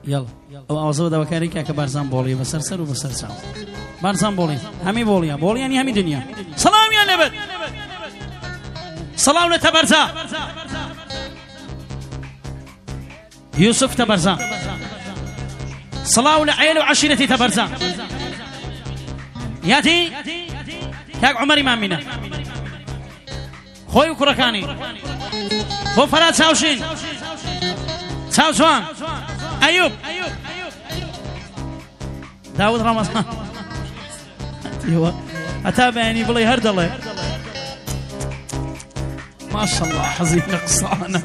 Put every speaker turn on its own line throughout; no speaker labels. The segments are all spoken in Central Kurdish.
يلا او ازود بكاري كاك بارزان بولي بسرسر وبسرسر بارزان بولي همي بولي يعني همي دنيا سلام يا نبت سلام لتبرزا يوسف تبرزا سلام لعيل وعشيرتي تبرزا ياتي كاك عمر امامنا خوي كركاني بو فراد ساوشين ساوسوان ايوب داود رمضان ايوه اتابعني بلي هرد الله ما شاء الله حزينه قصانه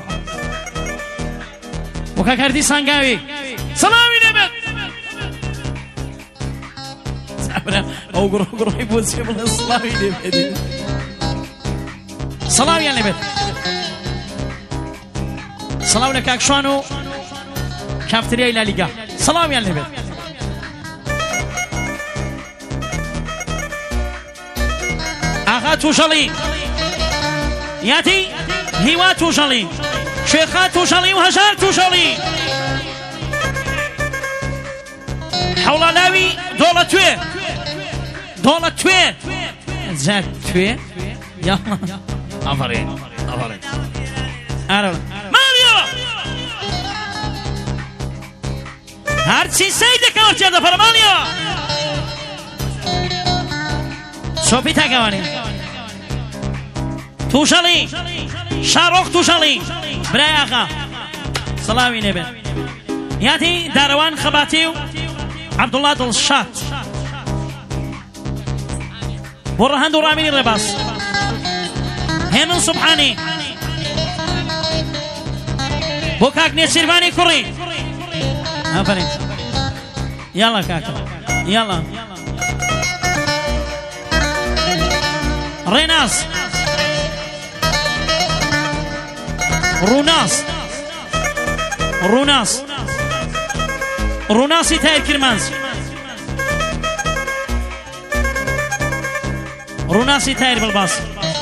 وكاكردي سانغاوي سلامي نبت او قرو يبوس قبل سلامي نبت سلام يا نبت سلام لك اكشوانو كافتريا الى ليغا سلام يا نبت اغا توشلي ياتي هيوا توشلي شيخات توشلي وهجار توشلي حول لاوي دولة توي زاد توي يلا أفرين ماريو هرچی سیده کار کرده فرمانیا صوفی تاگوانی توشالی شاروخ توشالی برای آقا سلامی نبی یادی داروان خباتیو عبدالله دلشات برهان دورامینی رباس هنون سبحانی بوكاك نيسيرفاني كوري افرين يلا كاكا يلا ريناس روناسي تاير كرمانز روناسي تاير بالباص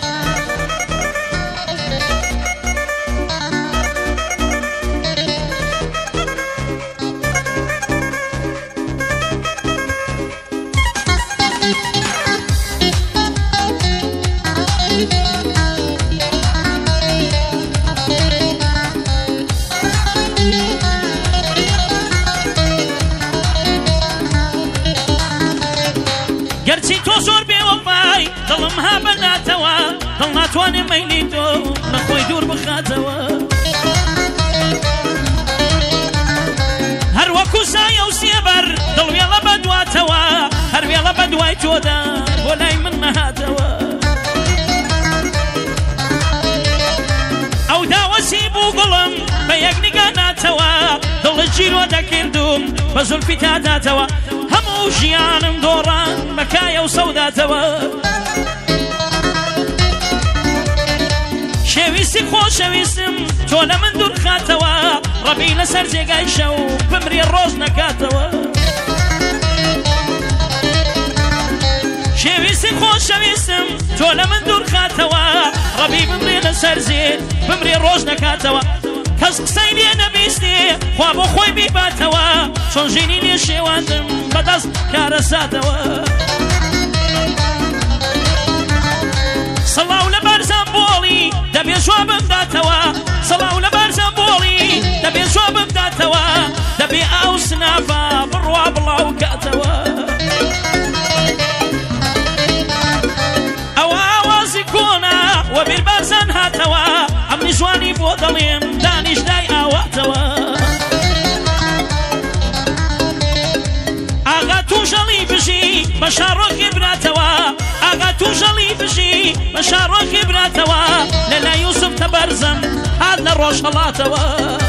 ظلم هابنا توا ظلنا تواني ميليتو نخوي دور بخاتوا هر وكو سايا وسيبر ظلم يلا بدوا توا هر يلا بدوا جودا ولاي منها توا او دا وسيبو ظلم بيقني قانا توا ظل الجيرو دا كردوم بزل في تاتا توا همو جيانم دوران مكايا وسودا توا شويسي خو شويسم تولا من دور خاتوا ربي لسر جيقاي شو بمري الروز نكاتوا شويسي خو شويسم تولا من دور خاتوا ربي بمري لسر زيد بمري الروز نكاتوا كز قسيني نبيستي خوابو خوي بيباتوا شون جيني لي شواندم بدست كارساتوا صلاو لبارزان بولي دبي جوابم داتوا صلاو لبارزان بولي دبي جوابم داتوا دبي او سنافا بروا بلاو كاتوا او اوازي كونا وبالبارزان هاتوا عمي جواني بودليم دانيش داي اواتوا اغا توجلي بجي بشاروخي بناتوا اغا توجلي بجي بشاروخي بناتوا للا يوسف تبرزن هذا الروش هلاتوا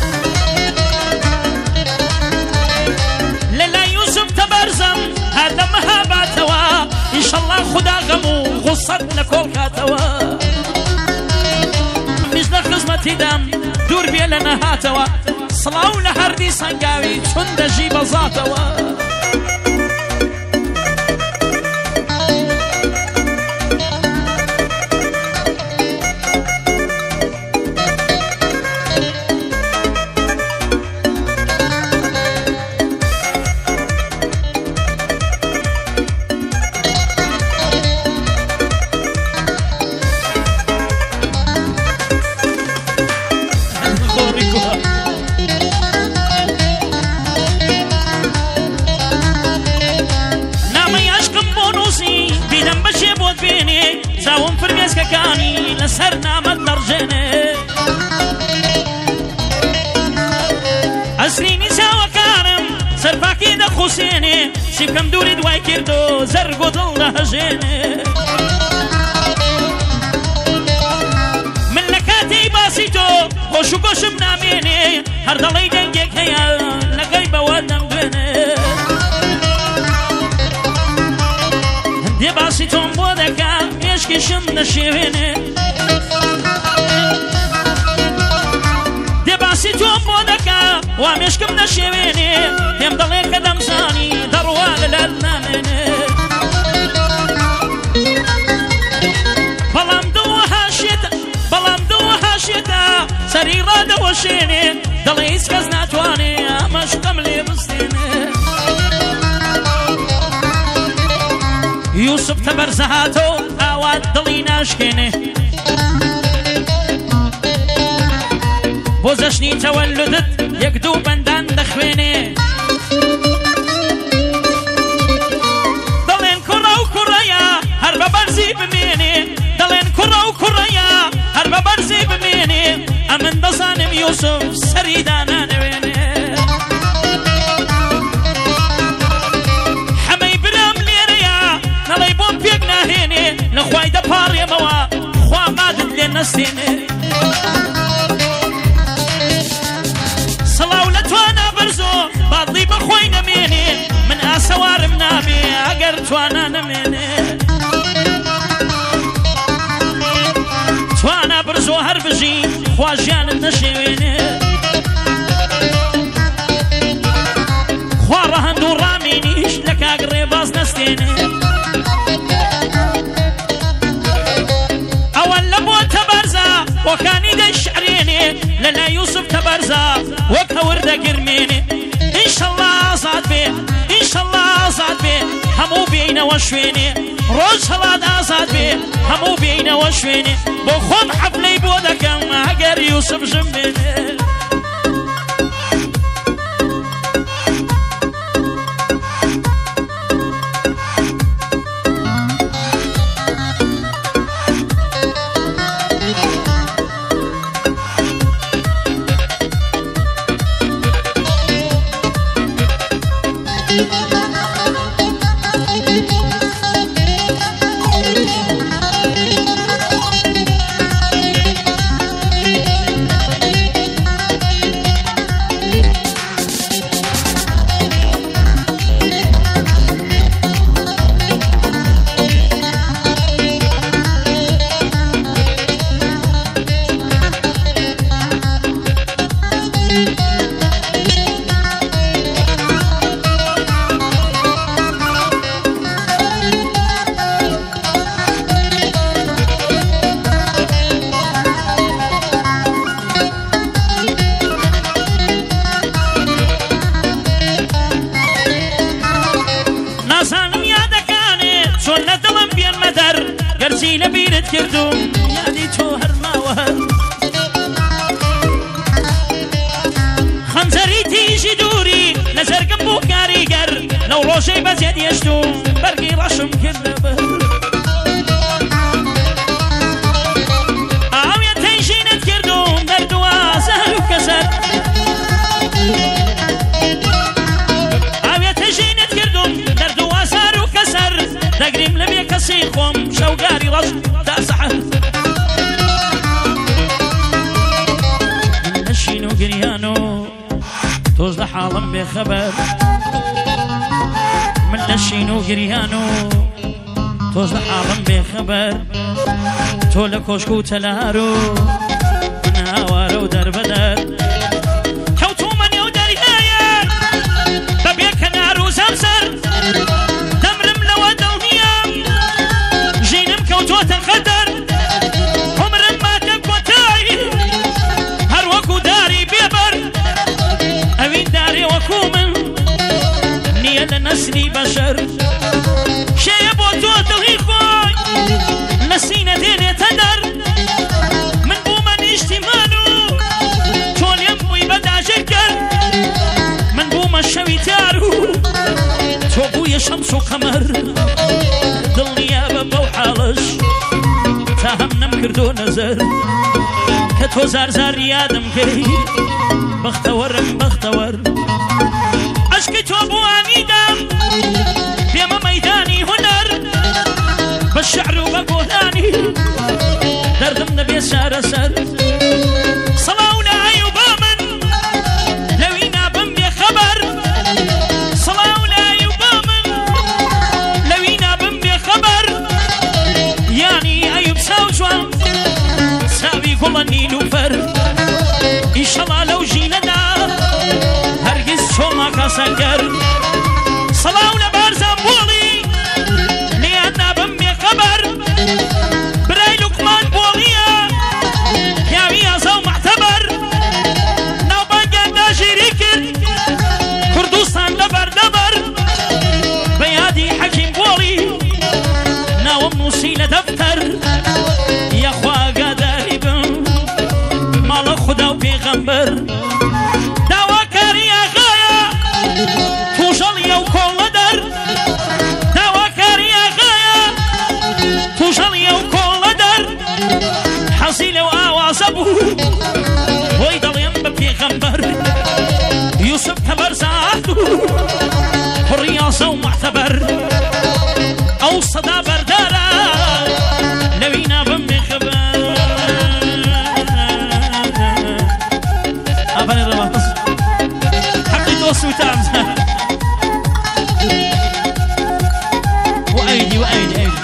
للا يوسف تبرزن هذا مهاباتوا ان شاء الله خدا غمو غصتنا كل كاتوا مش خزمتي دم دور بي لنا هاتوا صلاو لحردي سنقاوي چند جيب زاتوا سەر نامەت دەڕژێنێ ئەسرینی چاوەکانم سەرپاکی دەخوسێنێ سیبکەم دووری دوای کرد و زەرگ و دڵ دەهەژێنێ من لە کاتی باسی تۆ خۆش و گۆشم نامێنێ هەر دەڵی دەنگێک هەیە لەگەی بەوە نەمدوێنێ هەندێ باسی تۆم بۆ دەکا مێشکیشم نەشێوێنێ دێ باسی تۆم بۆ دەکا وا مێشکم نەشێوێنێ پێم دەڵێ کە دەمزانی دەڕوا لەلات نامێنێ بەڵام دڵ هاشێتە سەری ڕادەوەشێنێ دەڵێ هیچ کەس ناتوانێ ئەمەشقەم لێ بستێنێ یوسف تەبەرزە هاتۆ ئاوات دڵی ناشکێنێ بۆ جەشنی تەوەلودت یەک دوو بەندان دەخوێنێ دەڵێن کوڕە و کوڕەیە هەر بە بەرزی بمێنێ دەڵێن کوڕە و کوڕەیە هەر بە بەرزی بمێنێ ئەمن دەزانم یوسف سەری دانانەوێنێ حەمەی برام لێرەیە نەڵێ بۆم پێک ناهێنێ لەخوای دەپاڕێمەوە خوا مادت لێ نەستێنێ سڵاو لە توانە بەرزۆ بادڵی بەخۆی نەمێنێ من ئاسەوارم نابێ ئەگەر توانە نەمێنێ توانە برزۆ هەر بژی خوا ژیانت نەشێوێنێ خوا ڕەهەند و ڕامێنیش لە کاگڕێ باز نەستێنێ ئەوەن لە بۆ تەبەرزە وەکانی دەیشعرێنێ لەلا یوسف تەبەرزە وەک هەور دەگرمێنێ ئینشەڵڵا ئازاد بێ ئینشەڵڵا ئازاد بێ هەموو بێینەوە شوێنێ ڕۆژ هەڵات ئازاد بێ هەموو بێینەوە شوێنێ بۆ خۆم حەفلەی بۆ دەکەم ئەگەر یوسف ژم بێنێ گەرچی لەبیرت کردوم یادی تۆ هەرماوە هەر خەنجەری تیژی دووری لە جەرگم بوو کاریگەر لەو ڕۆژەی بەجێت هێشتوم بەرگی ڕەشم کردە بەر ئاوێت تەیژینت کردوم دەردووە زەر و کەسەر ئاوێت تەیژینت کردوم دەردووە زەر و کەسەر دەگریم لە بێ کەسی خۆم شەوگاری ڕەش تا سەحەر من نەشین و گریان و تۆز لە حاڵم بێخەبەر من نەشین و گریان و تۆز لە حاڵم بێخەبەر تۆ لە کۆشک و تەلار و من هاوارە و دەربەدەر کەوتومە نێو دەریایەک بەبێ کەنار و زەمزەر دەمرم لەوە دڵنیام ژینم کەوتۆتە قەدەر عومرم ماتە کۆتایی هەر وەکو داری بێبەر ئەوین دارێ وەکو من نییە لە نەسلی بەشەر شەیە بۆ تۆ دڵی خۆی لە سینە دێنێتە دەر من بوومە نیشتیمان و تۆ لێم بووی بەداژێ کرد من بوومە شەوی تار و تۆ بوویە شەمس و قەمەر دڵنیابە بەو حاڵەش تا هەم نەم کردو نەزەر کە تۆ زار زار یادم کرد بەختەوەرم بەختەوەر عشقی تۆ بوانیدام پێمە مەیدانی هونەر بە شعر و بە گۆلانی دەردم دەبێت شارەسەر سەڵاو لە ئەیوبا من لەوی نابم بێخەبەر سەڵاو لە ئەیوبا من لەوی نابم بێخەبەر یانی ئەیوب ساو جوان ساوی گوڵە نیلوفەر ئیشەڵا لەو ژینەدا هەرگیز چۆما کاسەنگەر سەڵاو لە بارزان بۆڵی لیان نابم بێخەبەر برای لوقمان بۆڵیە پیاوی ئازا و معتەبەر ناوبانگیان داژیری کرد کوردستان لە بەردەبەر بە یادی حەکیم بۆڵی ناوم نووسی لە دەفتەر یەخوا ئاگاداری بم ماڵە خودا و پێغەمبەر داواکاری ئاغایە تووژەڵیە و کۆڵە دەر داواکاری ئاغایە تووژەڵیە و کۆڵە دەر حەزی لەو ئاوازە بوو بۆی دەڵێم بە پێغەمبەر یوسف کە بەرزات و کوڕی یاسە و معتەبەر ئەو سەدا بەردارە لەوی نابم بێخەبەر ئابانێ ڕەواز حەقی دۆست و تامزە وأيدي وأيدي أيدي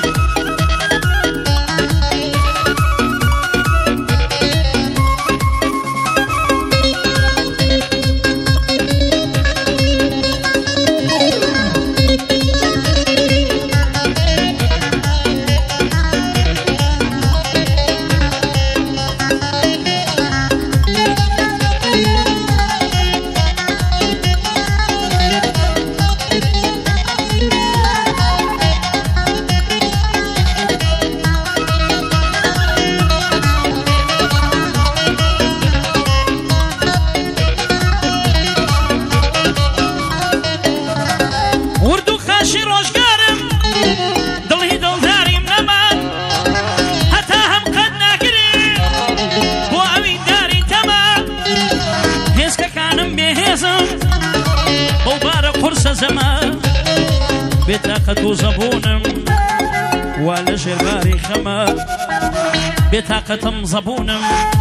بطاقة زبونم ولا جرباري خما بطاقة زبونم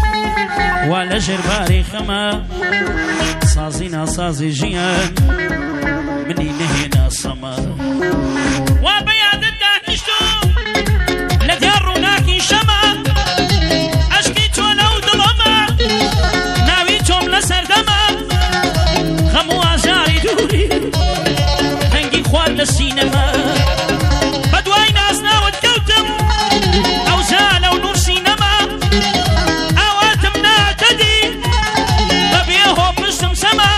ولا جرباري خما صازينا صازي جيان مني نهينا صما وبياد الدهنشتو لدياروناكي شما أشكيتو لو ظلما ناويتم لسردما خمو أزاري دوري تنقي خوال للسينما بدواي ناس ناود كوتم أو زالوا نور سينما أواتم نعتدي ببيهو بسم سما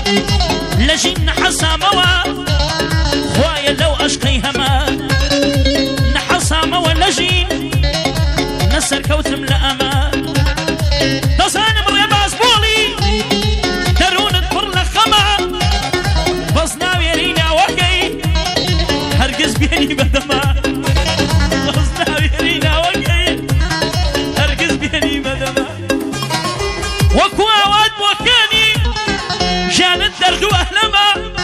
لجين حسا موا خوايا لو أشقي هما نحسا موا لجين نسر كوتم لأما دزانم ريباز بولي درون الطر لخما بصناوي رينا وكي هرقز بيني بدما بصناوي رينا وكي هرقز بيني بدما وكو أواد وكاني جانت دردو أهلما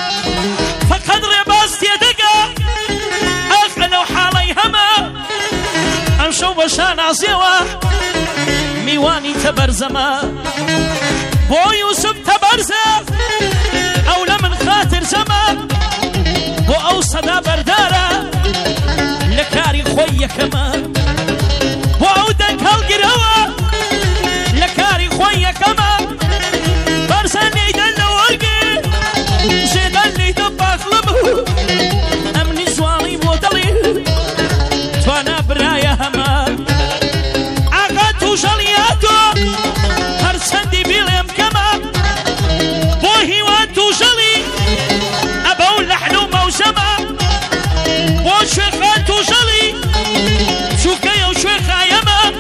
فقد ريباز تيدقا أخنو حالي هما أمشو بشان عزيوا ميواني تبرزما بو يوسف تبرزا أو لمن خاطر زما بو أو صدا بردارا لكاري خويا كما بو أو دنكال قروا لكاري خويا كما برزا نيدن لورقي زيدن ليدن باخلبه أمني زواني بوطلي توانا برايا هما عقاتو جلياتو هرسندي بيلم كما بوهي وانتو جلي أبو لحن وموسما وشيخاتو جلي شوكيا وشيخا يما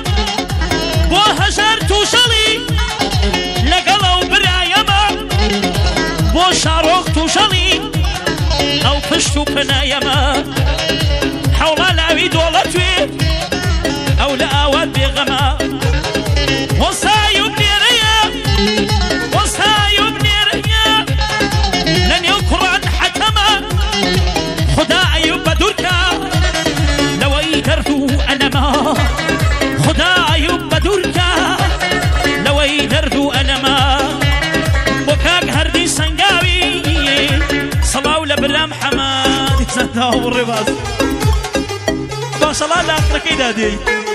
بوهزارتو جلي لقلو برايما بوشاروختو جلي أو فشتو بنايما حولا لاوي دولتوي أو لأواد بغ بيغما وصايب نيريا وصايب نيريا لن يقرأ حتما خدا أيوب بدوركا لو يدرتو أنا ما خدا أيوب بدوركا لو يدرتو أنا ما وكاك هردي سنقاوي صلاة لبرام حماد سنتاو الرباط ما شاء الله لا أطلق إيدا دي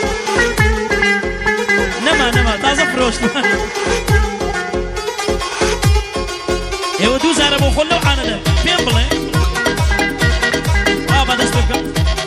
نما تازه فروش ايوه دوز عربو خلو حانده فين بلي ما دست بكم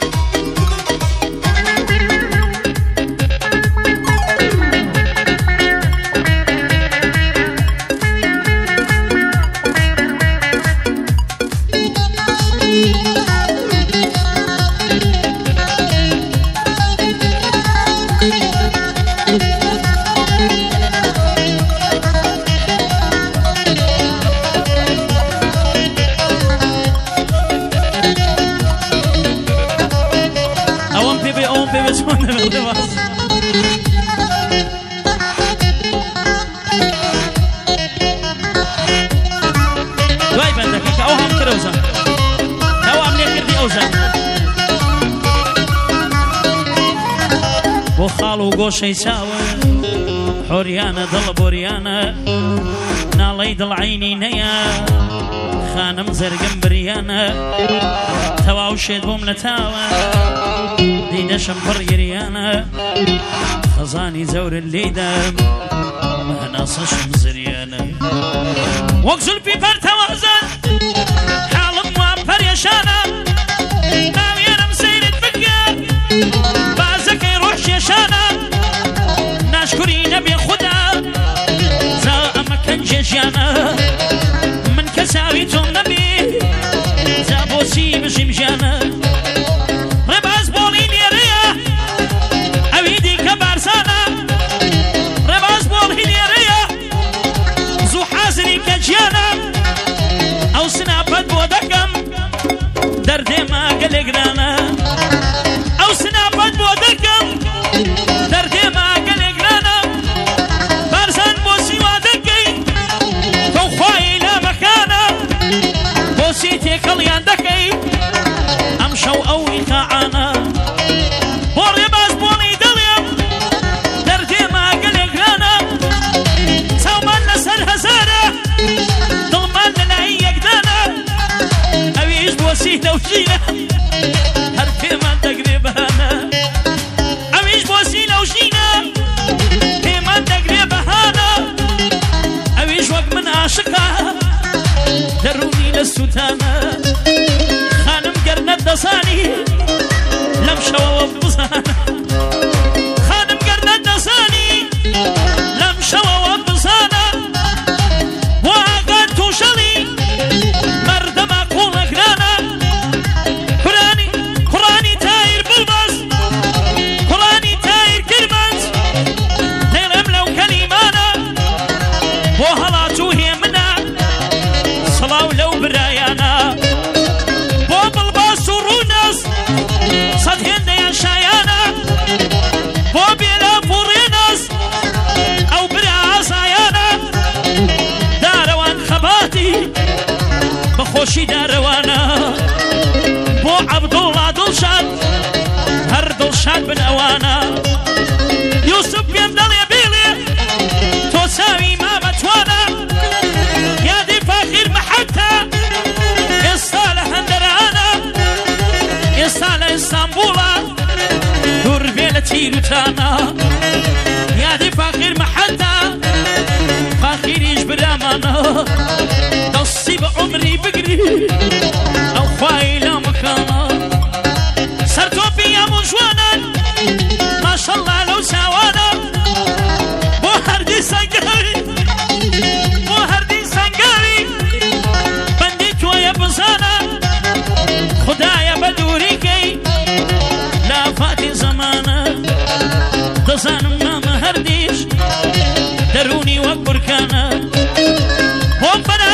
دوای بندك او هم كروزا او عمليه كردي اوزا وخالو قوشي ساوى حوريانا ضل بوريانا نالي ضل عيني نيا خانم زرقم بريانا تواو شيد بوم نتاوى ديدا شمبر يريانا خزاني زور الليدم انا صشم زريانا وقزل في فرتوازن حالم وامبر يشانا ناوي انا مسيرت فكر بازك يروح يشانا ناشكري نبي خدا زا مكان جيجانا من كساوي تون نبي زا بوسي بجمجانا رباز بولين يريا اويدي كبارسانا رباز بولين يريا زو حازري كجيانا او سنابت بودكم دردي ما قلقرانا او سنابت بودكم دردي ما قلقرانا بارسان بوسي وادكي تو خواهي لا مكانا بوسي تيكاليان دكي امشو او ايقاعانا بوري باس بولي دليم دردي ما قلقرانا سومان نسر هزارة ضمان لنعي يقدانا اويش بوسي لوشينا هرفي ما تقريبانا اويش بوسي لوشينا في ما تقريبانا اويش وق من عاشقها دروني للسوتانا خانم قرنت دصاني لم شوى بصانا خانم قرنت دصاني لم شوى بصانا واقعد توشلي مردم اقول اقرانا قراني تاير بالباس قراني تاير كرمات ديرم لو كلمانا وهلاتو هي منا صلاو لو برايانا بوب الباس ورونس صدهن يا شايانا بوب يلا فورينس او برا عصايانا داروان خباتي بخوشي داروانا بو عبد الله دلشاد هر دلشاد بن اوانا يوسف بيمدل يا بيلي توساوي ما بتوانا يا دي فاخر محتى الصالح اندرانا الصالح اسطنبولا دور بيلتي لوتانا يا دي فاخر محتى فاخر يجبر امانا تصيب عمري بقري او خوايلا مكانا سرتو بيا مجوانا ما شاء الله لو ساوانا بو هردي سنقاري بو هردي سنقاري بنديت ويا بزانا خدايا بدوريكي لا فاتي زمانا دزان ما مهرديش دروني وبركانا وبنا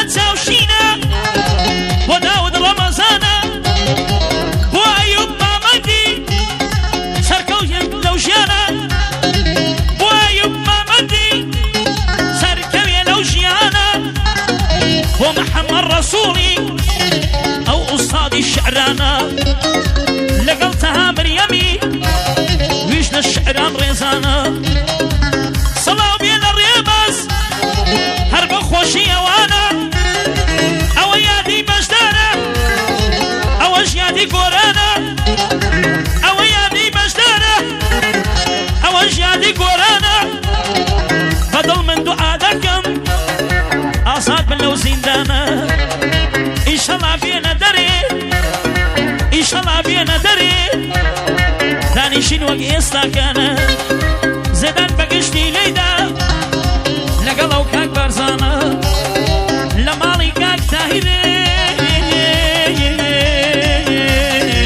ومحمد رسولي أو أستاذ الشعرانا لقلتها مريمي ويشنا الشعران ريزانا صلاة بين الريباس هرب خوشي وانا أو يادي بجدانا أو يادي قورانا أو يادي بجدانا أو يادي قورانا فضل من دعادكم أصاد من لو زندانا إن شاء الله بينا دري إن شاء الله بينا دري دانشين وقيستا كان زدان بقشتي ليدا لقلو كاك برزانا لمالي كاك تاهيدي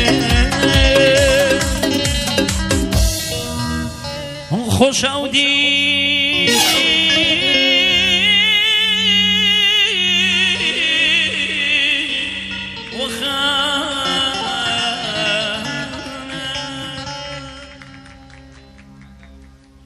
خوش أودي